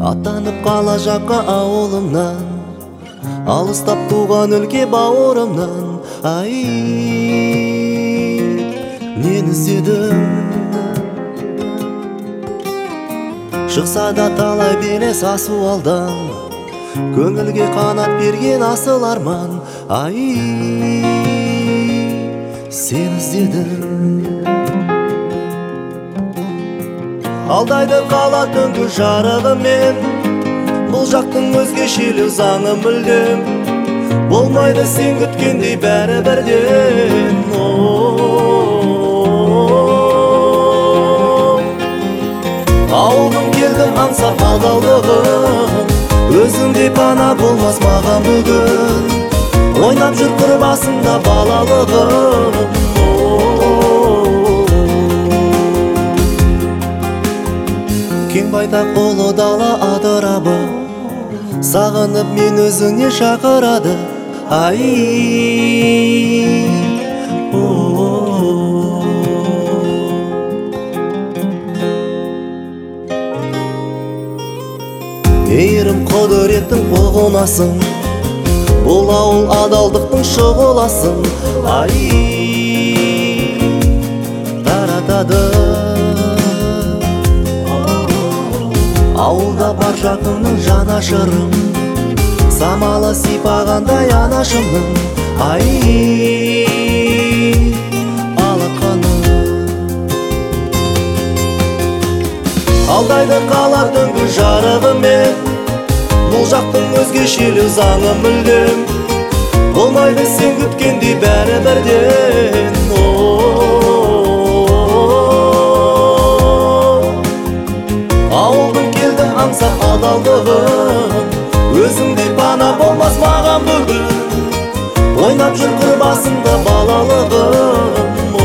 Аттанып қала жаққа ауылымнан, алыстап туған өлке бауырымнан. Ай, нені іздедім? Шықса да талай белес асу алдан, көңілге қанат берген асыл арман. Ай, сені іздедім. Алдайды қала түнгі жарығымен, бұл жақтың өзгешелі заңы мүлдем. Болмайды сен күткендей бәрі бірден. Ауылым келдім аңсап адалдығын, өзіңдей пана болмас маған бүгін. Ойнап жүр қыр басында балалығым. Кең байтақ ұлы дала адырабы, сағынып мен өзіңе шақырады. Ай, мейірім құдіреттің ұғынасың, бұл ауыл адалдықтың шұғыласың. Ай, таратады ауылда бар жақынның жанашырым, самалы сипағандай анашымның. Ай, алақаным алдайды қала түнгі жарығымен, бұл жақтың өзгешелі заңы мүлдем. Болмайды сен күткендей бәрі бірден. Ауылдың келді аңсап адалдығын, өзіңдей пана болмас маған бүгін. Ойнап жүр қыр басында балалығым.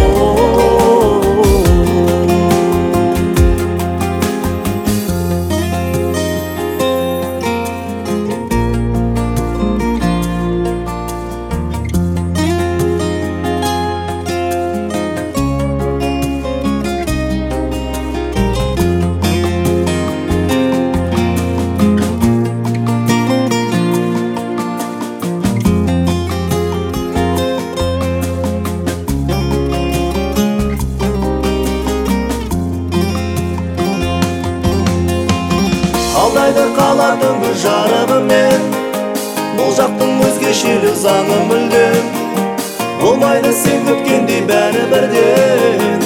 Алдайды қала түнгі жарығымен, бұл жақтың өзгешелі заңы мүлдем. Болмайды сен күткендей бәрі бірден.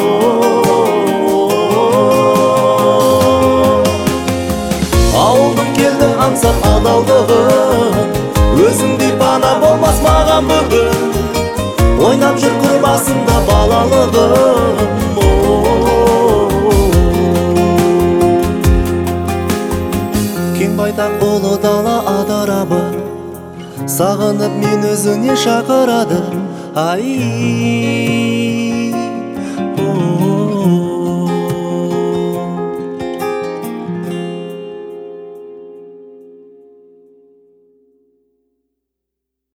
Ауылдың келді аңсап адалдығын, өзіңдей пана болмас маған бүгін. Ойнап жүр қыр басында балалығым. Кең байтақ ұлы дала адырабы, сағынып мен өзіңе шақырады. Ай.